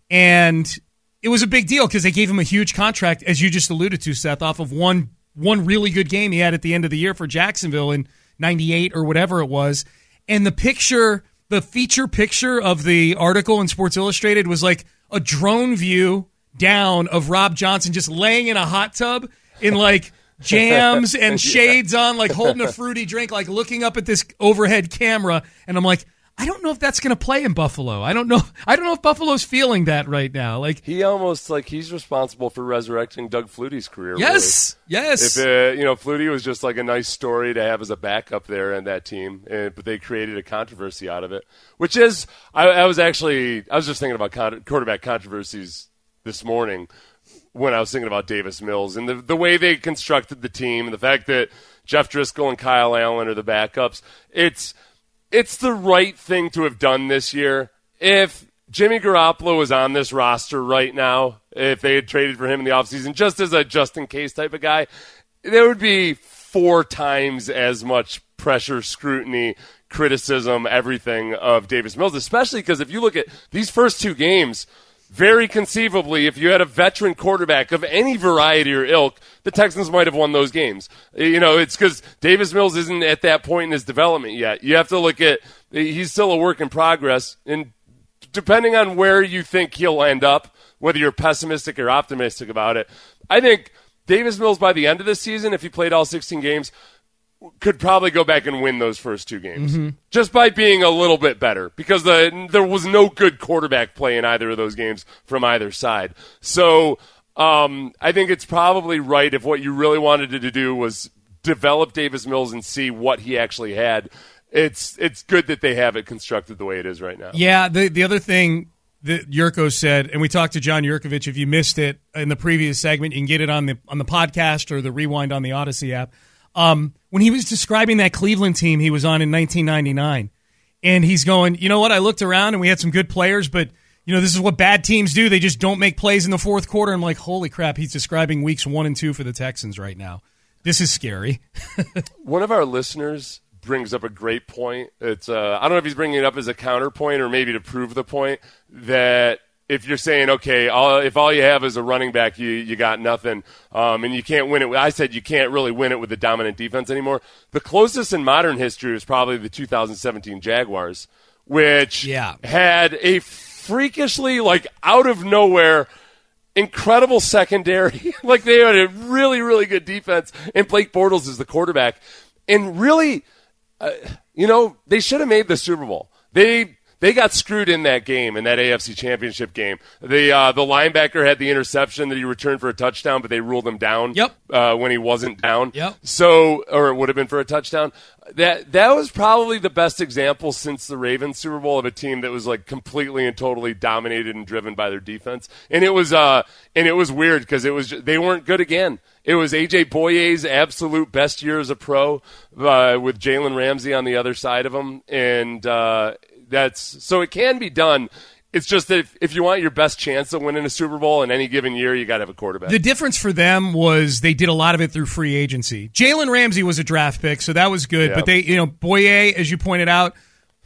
and it was a big deal because they gave him a huge contract, as you just alluded to, Seth, off of one one really good game he had at the end of the year for Jacksonville in ninety-eight or whatever it was. And the picture, the feature picture of the article in Sports Illustrated was like a drone view down of Rob Johnson just laying in a hot tub in like jams and shades on, like holding a fruity drink, like looking up at this overhead camera. And I'm like, I don't know if that's going to play in Buffalo. I don't know. I don't know if Buffalo's feeling that right now. Like he almost like he's responsible for resurrecting Doug Flutie's career. Yes, really. yes. If uh, you know, Flutie was just like a nice story to have as a backup there in that team, and, but they created a controversy out of it. Which is, I, I was actually, I was just thinking about con- quarterback controversies this morning when I was thinking about Davis Mills and the the way they constructed the team and the fact that Jeff Driscoll and Kyle Allen are the backups. It's It's the right thing to have done this year. If Jimmy Garoppolo was on this roster right now, if they had traded for him in the offseason, just as a just-in-case type of guy, there would be four times as much pressure, scrutiny, criticism, everything of Davis Mills, especially because if you look at these first two games, very conceivably, if you had a veteran quarterback of any variety or ilk, the Texans might have won those games. You know, it's because Davis Mills isn't at that point in his development yet. You have to look at, he's still a work in progress, and depending on where you think he'll end up, whether you're pessimistic or optimistic about it, I think Davis Mills by the end of the season, if he played all sixteen games, could probably go back and win those first two games mm-hmm. just by being a little bit better because the, there was no good quarterback play in either of those games from either side. So um, I think it's probably right if what you really wanted to do was develop Davis Mills and see what he actually had. It's it's good that they have it constructed the way it is right now. Yeah, the the other thing that Yurko said, and we talked to John Yurkovich. If you missed it in the previous segment, you can get it on the on the podcast or the rewind on the Odyssey app. Um, when he was describing that Cleveland team he was on in nineteen ninety-nine, and he's going, you know what, I looked around and we had some good players, but, you know, this is what bad teams do. They just don't make plays in the fourth quarter. I'm like, holy crap, he's describing weeks one and two for the Texans right now. This is scary. One of our listeners brings up a great point. It's uh, I don't know if he's bringing it up as a counterpoint or maybe to prove the point that if you're saying, okay, all, if all you have is a running back, you you got nothing, um, and you can't win it. I said you can't really win it with the dominant defense anymore. The closest in modern history is probably the two thousand seventeen Jaguars, which yeah. had a freakishly, like, out of nowhere, incredible secondary. Like, they had a really, really good defense, and Blake Bortles is the quarterback. And really, uh, you know, they should have made the Super Bowl. They they got screwed in that game, in that A F C Championship game. The uh, the linebacker had the interception that he returned for a touchdown, but they ruled him down yep. uh, when he wasn't down. Yep. So, or it would have been for a touchdown. That that was probably the best example since the Ravens Super Bowl of a team that was like completely and totally dominated and driven by their defense. And it was uh and it was weird because it was just, they weren't good again. It was A J Boye's absolute best year as a pro uh, with Jalen Ramsey on the other side of him, and uh, that's so it can be done. It's just that if, if you want your best chance of winning a Super Bowl in any given year, you got to have a quarterback. The difference for them was they did a lot of it through free agency. Jalen Ramsey was a draft pick, so that was good. Yeah. But they, you know, Boye, as you pointed out,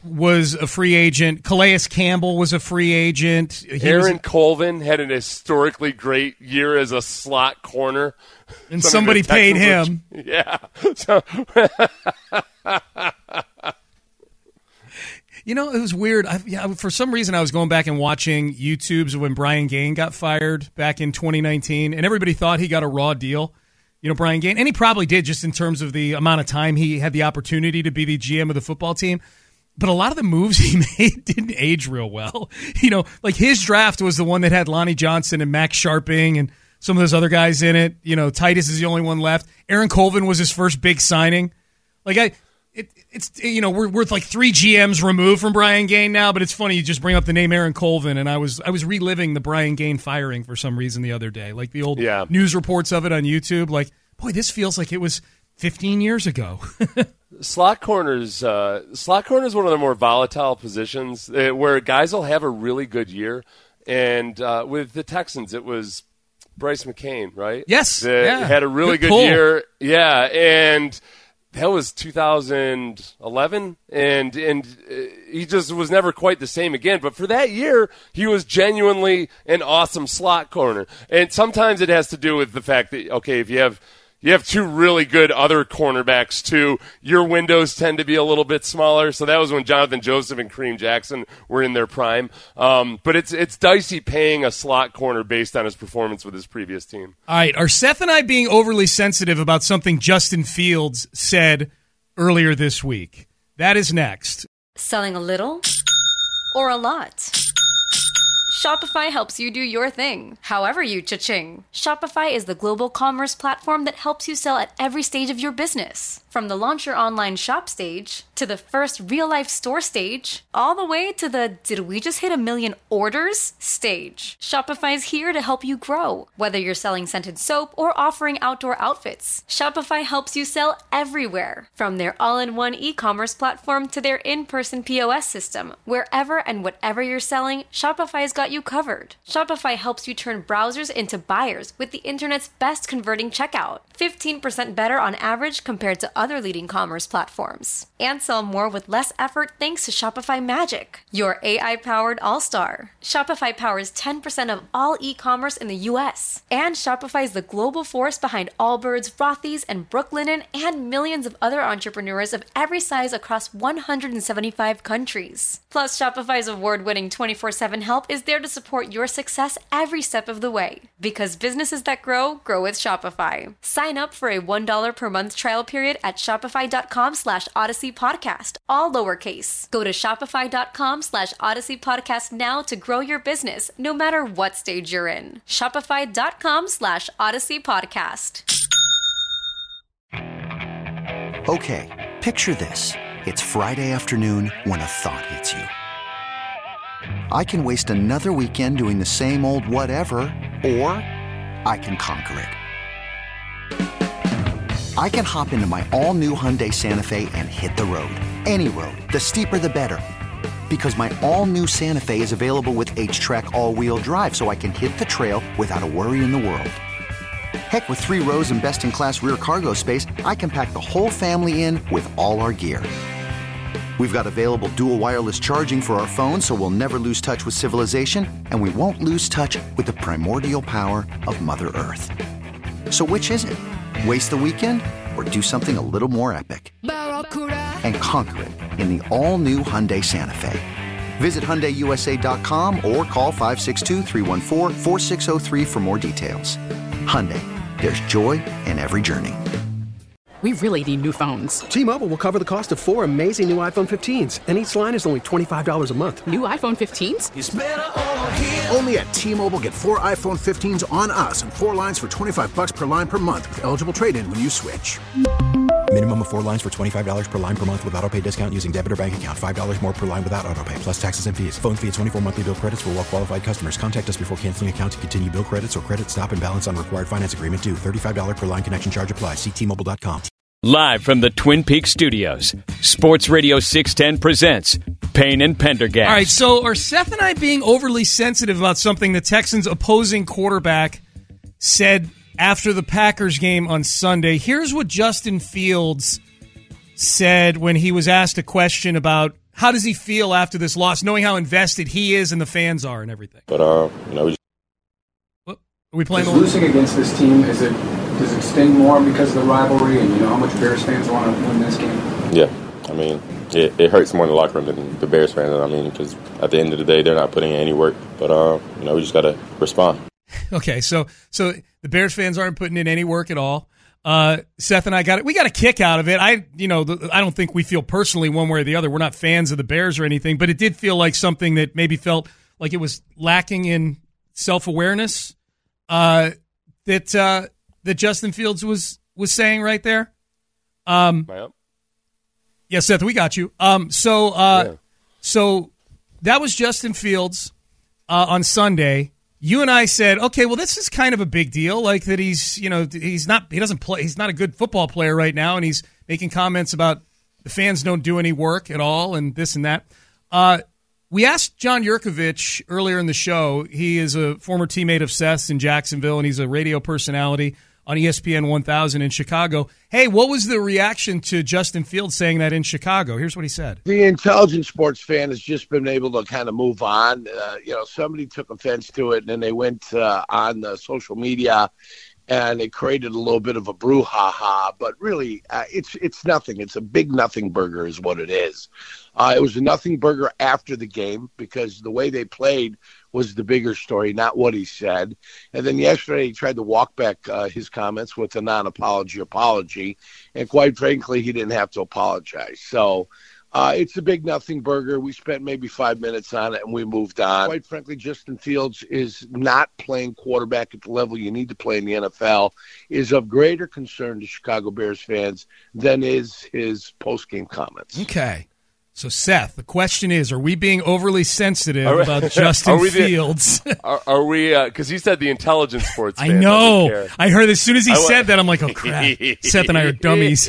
was a free agent. Calais Campbell was a free agent. He Aaron was, Colvin had an historically great year as a slot corner. And somebody paid him. Were, yeah. So, you know, it was weird. I, yeah, for some reason, I was going back and watching YouTubes when Brian Gaine got fired back in twenty nineteen, and everybody thought he got a raw deal. You know, Brian Gaine, and he probably did just in terms of the amount of time he had the opportunity to be the G M of the football team. But a lot of the moves he made didn't age real well. You know, like his draft was the one that had Lonnie Johnson and Max Sharping and some of those other guys in it. You know, Titus is the only one left. Aaron Colvin was his first big signing. Like I, it, it's you know we're we're like three G Ms removed from Brian Gaine now. But it's funny you just bring up the name Aaron Colvin, and I was I was reliving the Brian Gaine firing for some reason the other day, like the old yeah. news reports of it on YouTube. Like, boy, this feels like it was fifteen years ago. Slot corners, uh, slot corner is one of the more volatile positions uh, where guys will have a really good year. And uh, with the Texans, it was Bryce McCain, right? Yes, that yeah. had a really good, good good year. Yeah, and that was two thousand eleven, and and uh, he just was never quite the same again. But for that year, he was genuinely an awesome slot corner. And sometimes it has to do with the fact that, okay, if you have You have two really good other cornerbacks, too. Your windows tend to be a little bit smaller. So that was when Jonathan Joseph and Kareem Jackson were in their prime. Um, but it's it's dicey paying a slot corner based on his performance with his previous team. All right. Are Seth and I being overly sensitive about something Justin Fields said earlier this week? That is next. Selling a little or a lot? Shopify helps you do your thing, however you cha-ching. Shopify is the global commerce platform that helps you sell at every stage of your business. From the launch your online shop stage, to the first real-life store stage, all the way to the did we just hit a million orders stage. Shopify's here to help you grow. Whether you're selling scented soap or offering outdoor outfits, Shopify helps you sell everywhere. From their all-in-one e-commerce platform to their in-person P O S system, wherever and whatever you're selling, Shopify's got you covered. Shopify helps you turn browsers into buyers with the internet's best converting checkout. fifteen percent better on average compared to other leading commerce platforms. And sell more with less effort thanks to Shopify Magic, your A I-powered all-star. Shopify powers ten percent of all e-commerce in the U S. And Shopify is the global force behind Allbirds, Rothy's, and Brooklinen, and millions of other entrepreneurs of every size across one hundred seventy-five countries. Plus, Shopify's award-winning twenty-four seven help is there to support your success every step of the way. Because businesses that grow, grow with Shopify. Sign up for a one dollar per month trial period at shopify.com slash Odyssey Podcast, all lowercase. Go to shopify.com slash Odyssey Podcast now to grow your business, no matter what stage you're in. Shopify.com slash Odyssey Podcast. Okay, picture this. It's Friday afternoon when a thought hits you. I can waste another weekend doing the same old whatever, or I can conquer it. I can hop into my all-new Hyundai Santa Fe and hit the road. Any road. The steeper, the better. Because my all-new Santa Fe is available with H-Track all-wheel drive, so I can hit the trail without a worry in the world. Heck, with three rows and best-in-class rear cargo space, I can pack the whole family in with all our gear. We've got available dual wireless charging for our phones, so we'll never lose touch with civilization, and we won't lose touch with the primordial power of Mother Earth. So which is it? Waste the weekend or do something a little more epic? And conquer it in the all-new Hyundai Santa Fe. Visit Hyundai U S A dot com or call five six two, three one four, four six zero three for more details. Hyundai, there's joy in every journey. We really need new phones. T-Mobile will cover the cost of four amazing new iPhone fifteens, and each line is only twenty-five dollars a month. New iPhone fifteens? It's better over here. Only at T-Mobile, get four iPhone fifteens on us and four lines for twenty-five bucks per line per month with eligible trade-in when you switch. Minimum of four lines for twenty-five dollars per line per month with autopay discount using debit or bank account. five dollars more per line without autopay, plus taxes and fees. Phone fee at twenty-four monthly bill credits for well-qualified customers. Contact us before canceling account to continue bill credits or credit stop and balance on required finance agreement due. thirty-five dollars per line connection charge applies. See T Mobile dot com. Live from the Twin Peaks studios, Sports Radio six ten presents Payne and Pendergast. All right, so are Seth and I being overly sensitive about something the Texans' opposing quarterback said after the Packers game on Sunday? Here's what Justin Fields said when he was asked a question about how does he feel after this loss, knowing how invested he is and the fans are and everything? But uh, you know, we just what? Are we playing is the losing against this team? Is it does it sting more because of the rivalry and you know how much Bears fans want to win this game? Yeah, I mean, it, it hurts more in the locker room than the Bears fans. I mean, because at the end of the day, they're not putting in any work. But uh, you know, we just gotta respond. Okay, so so the Bears fans aren't putting in any work at all. Uh, Seth and I got it. We got a kick out of it. I, you know, the, I don't think we feel personally one way or the other. We're not fans of the Bears or anything, but it did feel like something that maybe felt like it was lacking in self-awareness. Uh, that uh, that Justin Fields was was saying right there. Um, yep. Yeah, Seth, we got you. Um, so uh, yeah. so that was Justin Fields uh, on Sunday. You and I said, okay, well, this is kind of a big deal, like that he's, you know, he's not, he doesn't play, he's not a good football player right now, and he's making comments about the fans don't do any work at all, and this and that. Uh, we asked John Yurkovich earlier in the show. He is a former teammate of Seth's in Jacksonville, and he's a radio personality on E S P N one thousand in Chicago. Hey, what was the reaction to Justin Fields saying that in Chicago? Here's what he said. The intelligent sports fan has just been able to kind of move on. Uh, you know, somebody took offense to it, and then they went uh, on the social media, and it created a little bit of a brouhaha. But really, uh, it's it's nothing. It's a big nothing burger is what it is. Uh, it was a nothing burger after the game because the way they played was the bigger story, not what he said. And then yesterday he tried to walk back uh, his comments with a non-apology apology. And quite frankly, he didn't have to apologize. So uh, it's a big nothing burger. We spent maybe five minutes on it and we moved on. Quite frankly, Justin Fields is not playing quarterback at the level you need to play in the N F L, is of greater concern to Chicago Bears fans than is his post-game comments. Okay. So, Seth, the question is, are we being overly sensitive Are we- about Justin are we the- Fields? Are, are we? Because he said the intelligent sports. I fan know. doesn't care. I heard as soon as he I wa- said that, I'm like, oh, crap. Seth and I are dummies.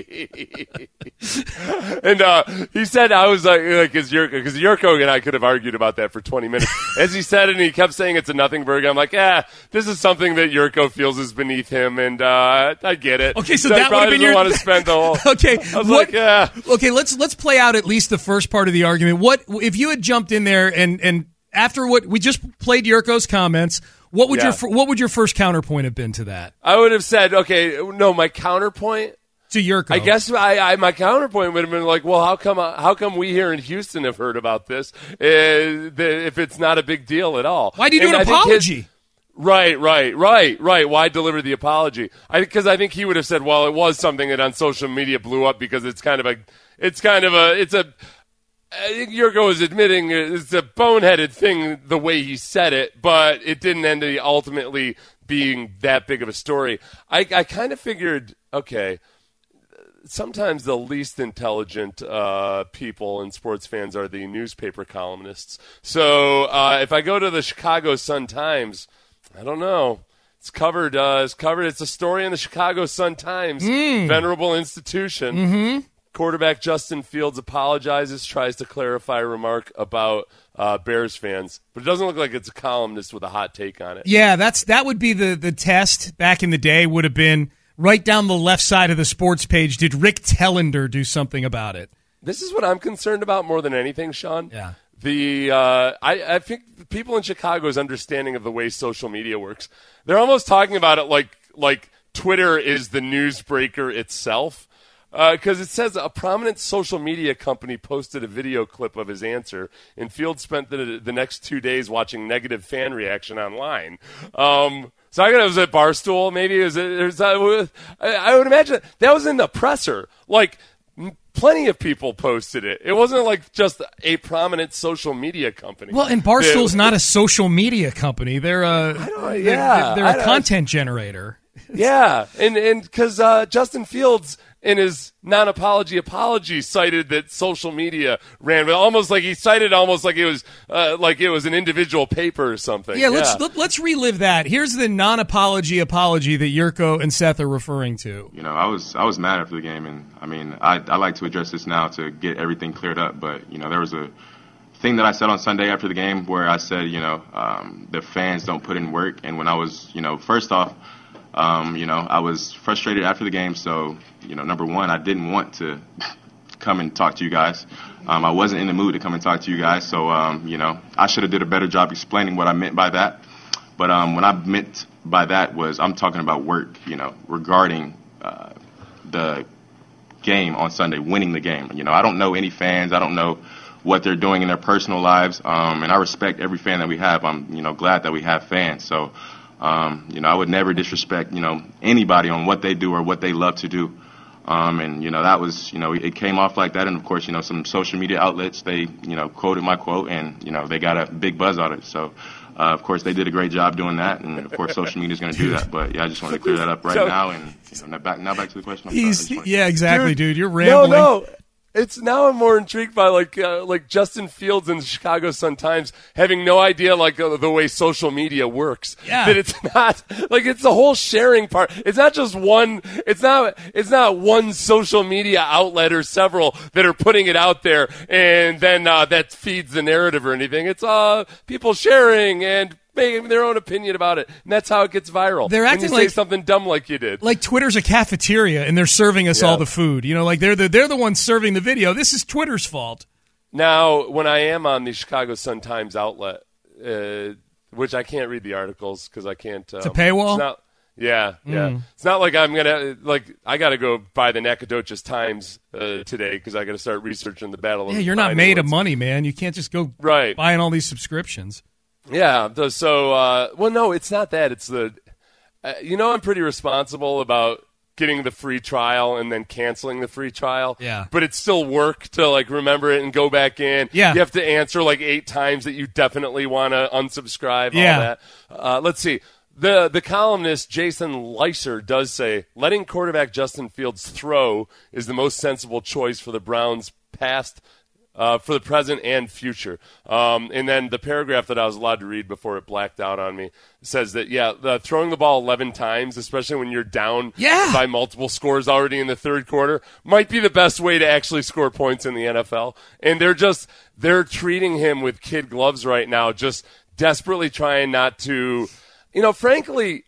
And uh, he said, I was like, because Yurko, because Yurko and I could have argued about that for twenty minutes. As he said it, and he kept saying it's a nothing burger. I'm like, yeah, this is something that Yurko feels is beneath him, and uh, I get it. Okay, so I that would have probably been doesn't your. want to spend the whole. Okay, I was what- like, yeah. Okay, let's let's play out at least the first part of the argument. What if you had jumped in there and and after what we just played Yurko's comments, what would Yeah. your fir- what would your first counterpoint have been to that? I would have said, okay, no, my counterpoint. To Yurko. I guess I, I my counterpoint would have been like, well, how come how come we here in Houston have heard about this uh, the, if it's not a big deal at all? Why do you do And an I think apology? his- right, right, right, right. Why deliver the apology? I Because I think he would have said, well, it was something that on social media blew up because it's kind of a, it's kind of a, it's a. I think Yurko is admitting it's a boneheaded thing the way he said it, but it didn't end up ultimately being that big of a story. I, I kind of figured, okay. Sometimes the least intelligent uh, people and sports fans are the newspaper columnists. So uh, if I go to the Chicago Sun-Times, I don't know. It's covered. Uh, it's covered. It's a story in the Chicago Sun-Times. Mm. Venerable institution. Mm-hmm. Quarterback Justin Fields apologizes, tries to clarify a remark about uh, Bears fans, but it doesn't look like it's a columnist with a hot take on it. Yeah, that's that would be the the test back in the day. Would have been. Right down the left side of the sports page, did Rick Tellender do something about it? This is what I'm concerned about more than anything, Sean. Yeah. The uh, I, I think people in Chicago's understanding of the way social media works, they're almost talking about it like like Twitter is the newsbreaker itself. Because uh, it says a prominent social media company posted a video clip of his answer, and Fields spent the, the next two days watching negative fan reaction online. Um, so I got it was at Barstool, maybe it was. It was uh, I, I would imagine that was in the presser. Like m- plenty of people posted it. It wasn't like just a prominent social media company. Well, and Barstool's not a social media company. They're a they're, yeah, they're, I a don't- content generator. Yeah, and and because uh, Justin Fields in his non-apology apology cited that social media ran, almost like he cited almost like it was uh, like it was an individual paper or something. Yeah, let's let, let's relive that. Here's the non-apology apology that Yurko and Seth are referring to. You know, I was I was mad after the game, and I mean, I I like to address this now to get everything cleared up. But you know, there was a thing that I said on Sunday after the game where I said, you know, um, the fans don't put in work, and when I was, you know, first off. Um, you know, I was frustrated after the game, so, you know, number one, I didn't want to come and talk to you guys. Um, I wasn't in the mood to come and talk to you guys, so um, you know, I should have did a better job explaining what I meant by that. But um, what I meant by that was I'm talking about work, you know, regarding uh, the game on Sunday, winning the game. You know, I don't know any fans. I don't know what they're doing in their personal lives, um, and I respect every fan that we have. I'm, you know, glad that we have fans. So, um, you know, I would never disrespect, you know, anybody on what they do or what they love to do. Um, and, you know, that was, you know, it came off like that. And, of course, you know, some social media outlets, they, you know, quoted my quote and, you know, they got a big buzz out of it. So, uh, of course, they did a great job doing that. And, of course, social media is going to do that. But, yeah, I just wanted to clear that up right so, now. And, you know, now back, now back to the question. I'm he's, sorry, yeah, exactly, dude. dude. You're rambling. No, no. It's now I'm more intrigued by like uh, like Justin Fields and the Chicago Sun-Times having no idea like uh, the way social media works. Yeah. That it's not like it's the whole sharing part. It's not just one. It's not. It's not one social media outlet or several that are putting it out there and then uh, that feeds the narrative or anything. It's uh people sharing and making their own opinion about it, and that's how it gets viral. They're acting when you like say something dumb like you did. Like Twitter's a cafeteria, and they're serving us yeah. all the food. You know, like they're the they're the ones serving the video. This is Twitter's fault. Now, when I am on the Chicago Sun-Times outlet, uh, which I can't read the articles because I can't. Um, it's a paywall. It's not, yeah, yeah. Mm. It's not like I'm gonna like I got to go buy the Nacogdoches Times uh, today because I got to start researching the battle. Yeah, of you're not made woods. of money, man. You can't just go right. buying all these subscriptions. Yeah, the, so, uh, well, no, it's not that. It's the, uh, you know, I'm pretty responsible about getting the free trial and then canceling the free trial. Yeah. But it's still work to, like, remember it and go back in. Yeah. You have to answer, like, eight times that you definitely want to unsubscribe, yeah. all that. Uh, let's see. The the columnist Jason Leiser does say, letting quarterback Justin Fields throw is the most sensible choice for the Browns' past Uh, for the present and future. Um, and then the paragraph that I was allowed to read before it blacked out on me says that, yeah, the, throwing the ball eleven times, especially when you're down yeah. by multiple scores already in the third quarter, might be the best way to actually score points in the N F L. And they're just, they're treating him with kid gloves right now, just desperately trying not to, you know, frankly,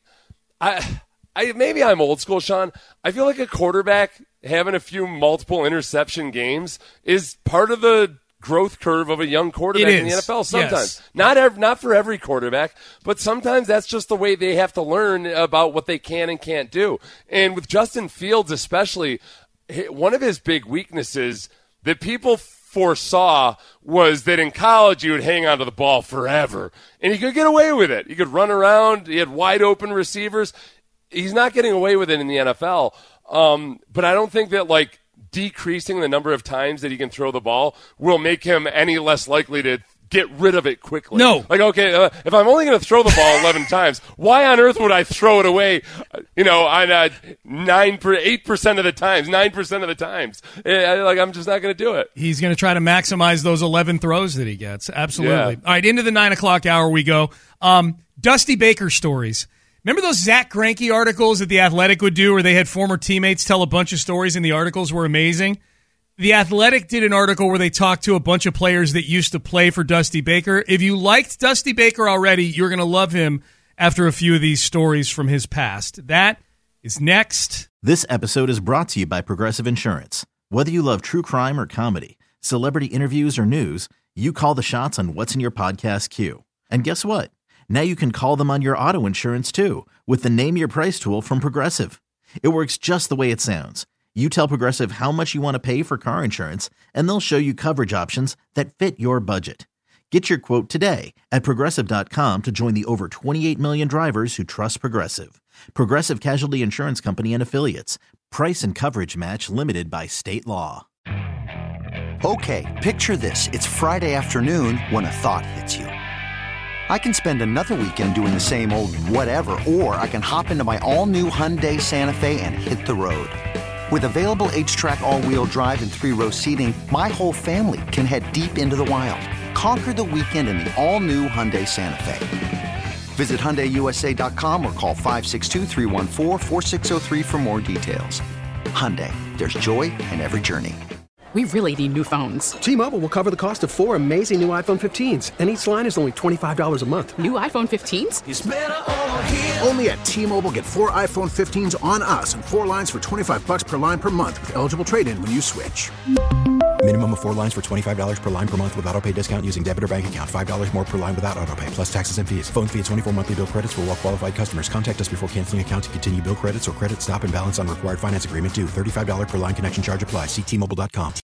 I, I maybe I'm old school, Sean. I feel like a quarterback having a few multiple interception games is part of the growth curve of a young quarterback in the N F L sometimes. Yes. Not ev- not for every quarterback, but sometimes that's just the way they have to learn about what they can and can't do. And with Justin Fields especially, one of his big weaknesses that people foresaw was that in college he would hang onto the ball forever. And he could get away with it. He could run around. He had wide open receivers. He's not getting away with it in the N F L. Um, but I don't think that, like, decreasing the number of times that he can throw the ball will make him any less likely to get rid of it quickly. No. Like, okay, uh, if I'm only going to throw the ball eleven times, why on earth would I throw it away, uh, you know, on uh, nine per, eight percent of the times, nine percent of the times? Uh, like, I'm just not going to do it. He's going to try to maximize those eleven throws that he gets. Absolutely. Yeah. All right, into the nine o'clock hour we go. Um, Dusty Baker stories. Remember those Zach Greinke articles that The Athletic would do where they had former teammates tell a bunch of stories and the articles were amazing? The Athletic did an article where they talked to a bunch of players that used to play for Dusty Baker. If you liked Dusty Baker already, you're going to love him after a few of these stories from his past. That is next. This episode is brought to you by Progressive Insurance. Whether you love true crime or comedy, celebrity interviews or news, you call the shots on what's in your podcast queue. And guess what? Now you can call them on your auto insurance too with the Name Your Price tool from Progressive. It works just the way it sounds. You tell Progressive how much you want to pay for car insurance, and they'll show you coverage options that fit your budget. Get your quote today at Progressive dot com to join the over twenty-eight million drivers who trust Progressive. Progressive Casualty Insurance Company and Affiliates. Price and coverage match limited by state law. Okay, picture this. It's Friday afternoon when a thought hits you. I can spend another weekend doing the same old whatever, or I can hop into my all-new Hyundai Santa Fe and hit the road. With available H-Track all-wheel drive and three-row seating, my whole family can head deep into the wild. Conquer the weekend in the all-new Hyundai Santa Fe. Visit Hyundai U S A dot com or call five six two, three one four, four six zero three for more details. Hyundai, there's joy in every journey. We really need new phones. T-Mobile will cover the cost of four amazing new iPhone fifteens, and each line is only twenty-five dollars a month. New iPhone fifteens? It's better over here. Only at T-Mobile, get four iPhone fifteens on us and four lines for twenty-five bucks per line per month with eligible trade-in when you switch. Minimum of four lines for twenty-five dollars per line per month with autopay discount using debit or bank account. five dollars more per line without autopay, plus taxes and fees. Phone fee at twenty-four monthly bill credits for well-qualified customers. Contact us before canceling account to continue bill credits or credit stop and balance on required finance agreement due. thirty-five dollars per line connection charge applies. See T Mobile dot com.